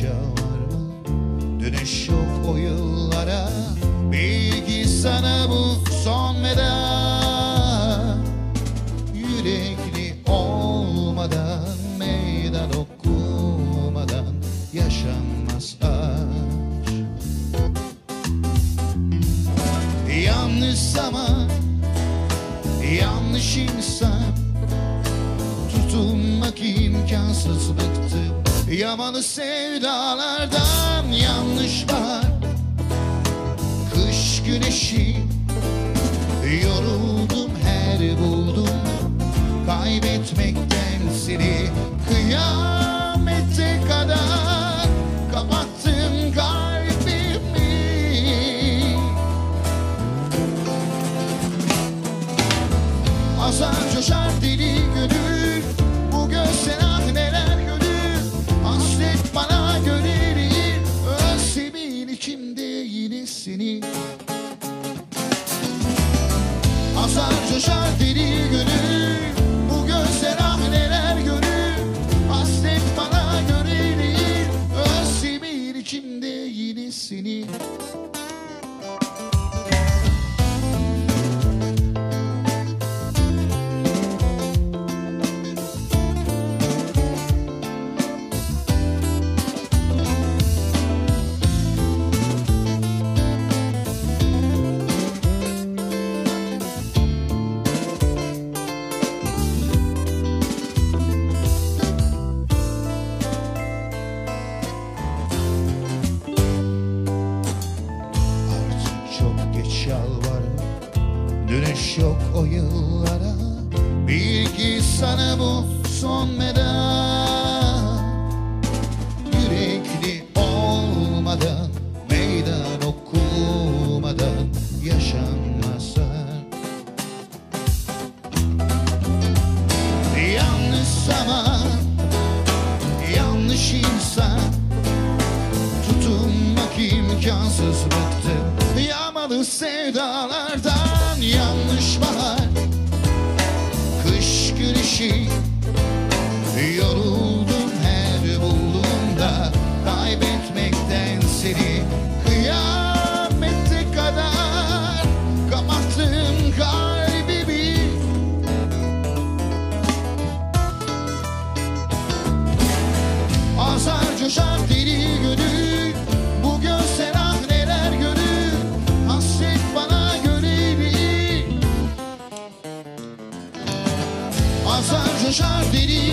yaşa var mı? Dönüş yok o yıllara. Bilgi sana bu son veda. Yürekli olmadan, meydan okumadan yaşanmaz aşk. Yanlış zaman, yanlış insan, tutunmak imkansız, bıktım yamalı sevdalardan. Yanlış bahar, kış güneşi, yoruldum her buldum kaybetmekten seni. Kıyamete kadar kapattım kalbimi. Azar coşar deli gönül, bu gözler ah neler görür. Hasret bana göre değil, özlemin içimde yine seni. Azar coşar deli gönül, bu gözler ah neler görür. Hasret bana göre değil, özlemin içimde yine seni. Dönüş yok o yıllara. Bilgi sana bu son veda. Yürekli olmadan, meydan okumadan yaşanmaz. Yanlış zaman, yanlış insan, tutunmak imkansız, bıktım yamalı sevdalardan. Yanlış bahar, kış güneşi, yoruldum her bulduğumda kaybetmekten seni. Kıyamete kadar kapattım kalbimi. Azar coşar deli gönül, bu gözler ah neler görür. Hasret bana göre değil. Azar coşar deli